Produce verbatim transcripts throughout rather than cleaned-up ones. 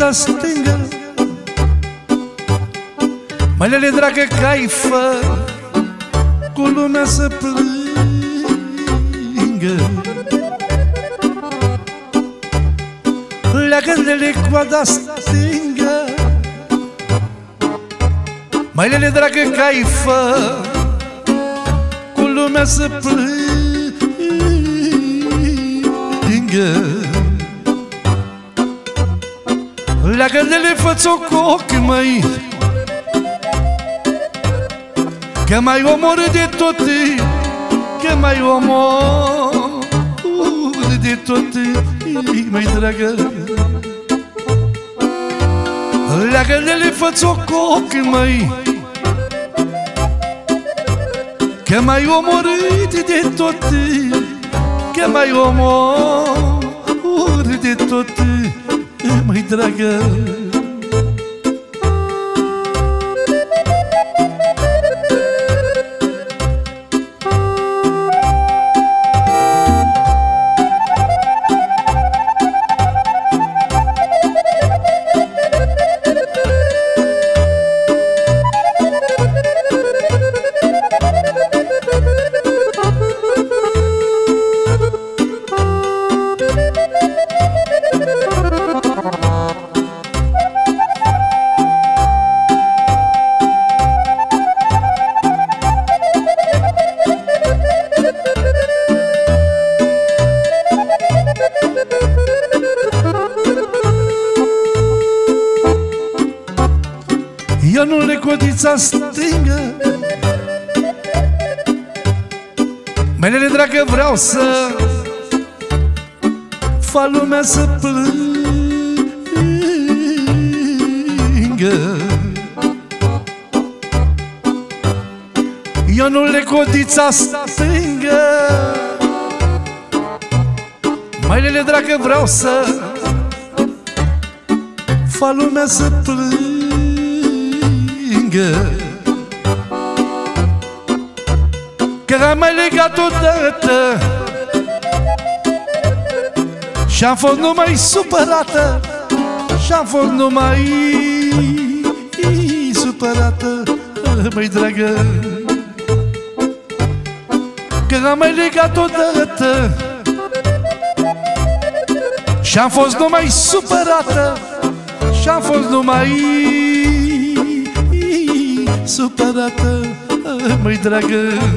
coada stângă, mălele dragă caifă, cu lumea să plângă. Leagă-le coada stângă, mălele dragă caifă, cu lumea să plângă. Leagă-le fă-ți-o cu ochi, măi, că mai omorâ de tot, că mai omorâ de tot, măi dragă. Leagă-le fă-ți-o cu ochi, măi, că mai omorât de tot, că mai omorât de tot, măi dragă. Ionule, codița stângă, mălele dragă, vreau să fac lumea să plângă. Ionule, codița stângă, mălele dragă, vreau să fac lumea să plângă. Că am mai legat odată și-am fost numai supărată, și-am fost numai supărată, măi dragă. Că am mai legat odată și-am fost numai supărată, și-am fost numai supărată, măi dragă.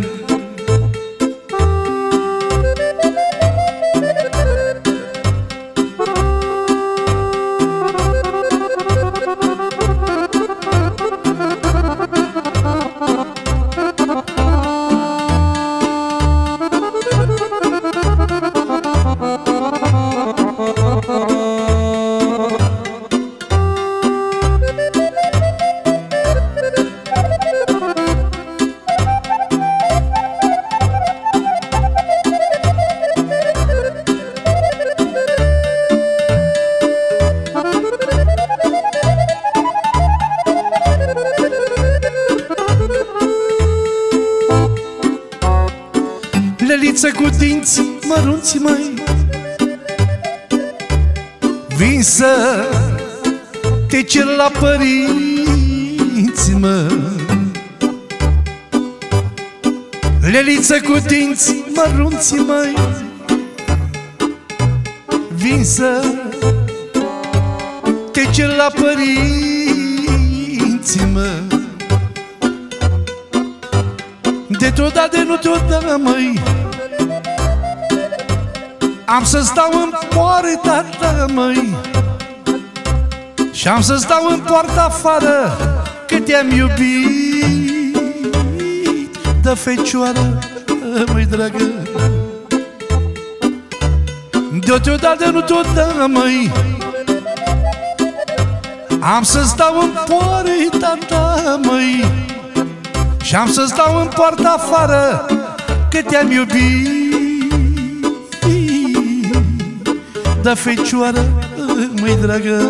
Leliță cu dinți mărunți, măi, vin să te cer la părinți, mă. Leliță cu dinți mărunți, măi, vin să te cer la părinți, mă. De te-o da, de nu te-o da, măi, am să stau în poarta ta, măi, și-am să stau în poarta afară, că te-am iubit de fecioară, măi dragă. De te-o da, de nu te-o da, măi, am să stau în poarta ta, măi, și-am să stau în poarta afară, că te-am iubit de fecioară, măi dragă.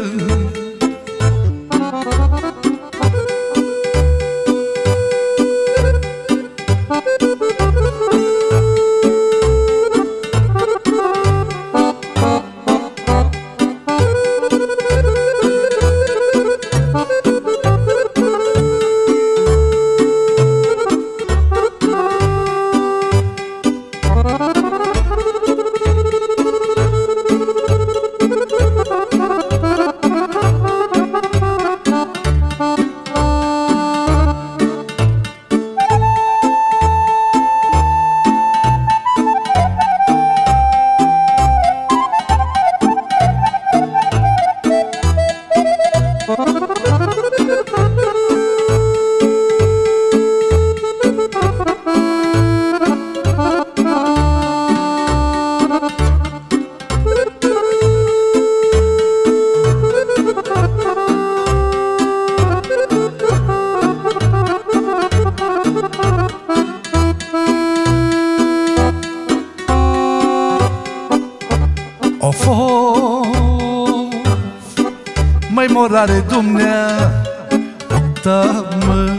flori are dumneata, mă.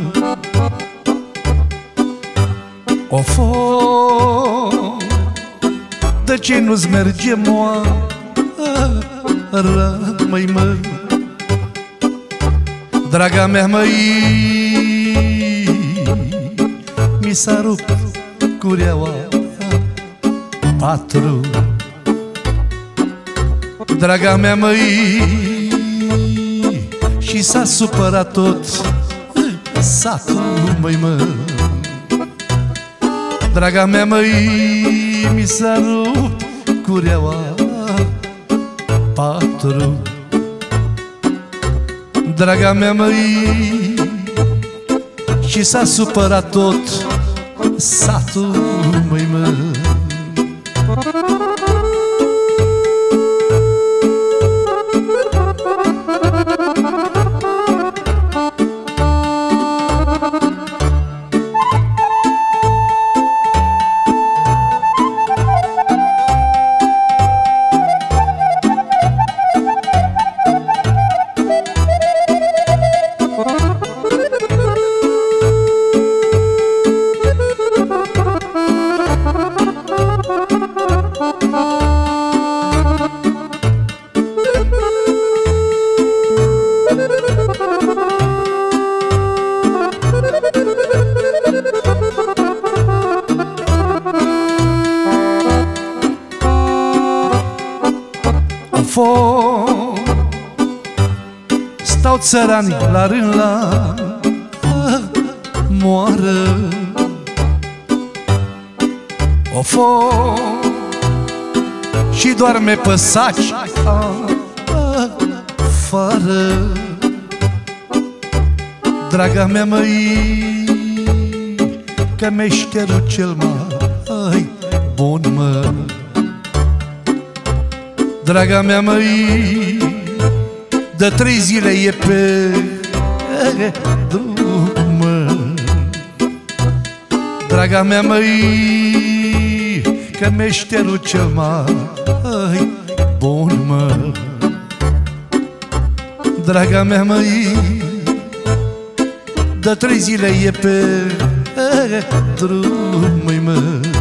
Ofo, de ce nu-ți merge moara, măi, mă? Draga mea, măi, mi s-a rupt cureaua patru. Draga mea, măi, și s-a supărat tot satul, măi, mă. Draga mea, măi, mi s-a rupt cureaua patru. Draga mea, măi, și s-a supărat tot satul, măi, mă. Stau țărani la rând la moară. Ofo, și doarme pe saci afară. Draga mea, măi, că meșterul cel mai bun, mă. Draga mea, măi, de trei zile e pe drum, mă. Draga mea, măi, că meșterul cel mai bun, mă. Draga mea, măi, de trei zile e pe drum, măi, mă.